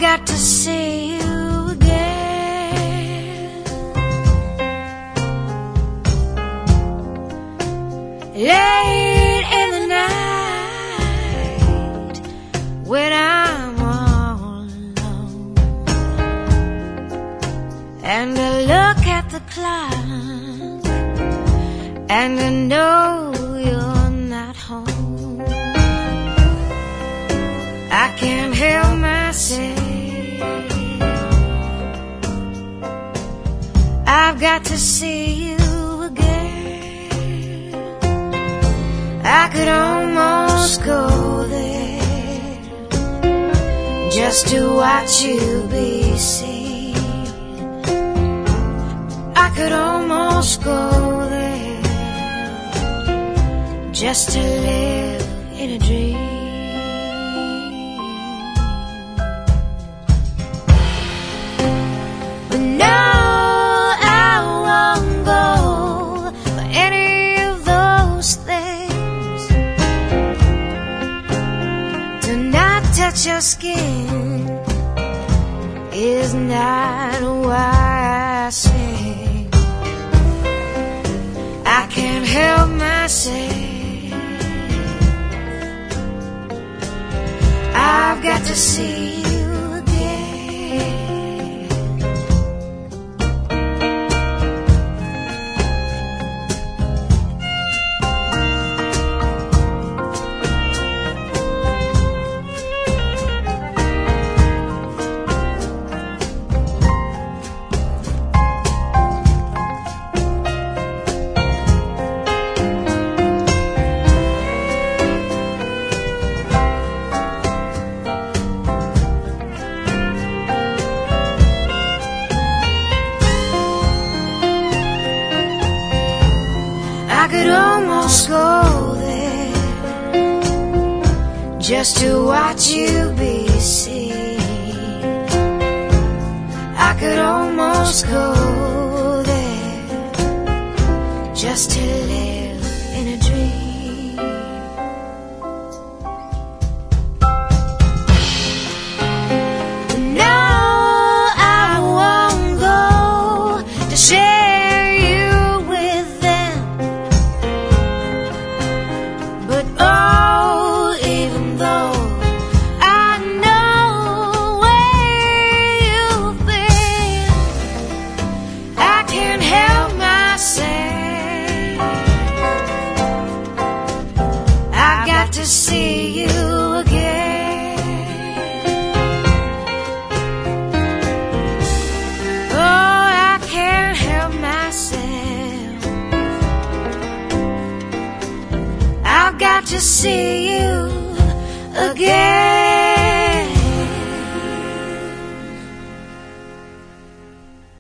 got to see you again. Late in the night, when I'm all alone, and I look at the clock, and I know you're not home. I can't help myself. I've got to see you again. I could almost go there just to watch you be seen. I could almost go there just to live in a dream. But no, I won't go for any of those things. To not touch your skin is not why I sing. I can't help myself. I've got to see you again. I could almost go there just to watch you be seen. I could almost go there just to live in a dream. But no, I won't go to share you with them. But oh, even though I know where you've been, I can't help myself. I've got to see you again. Oh, I can't help myself. I've got to see you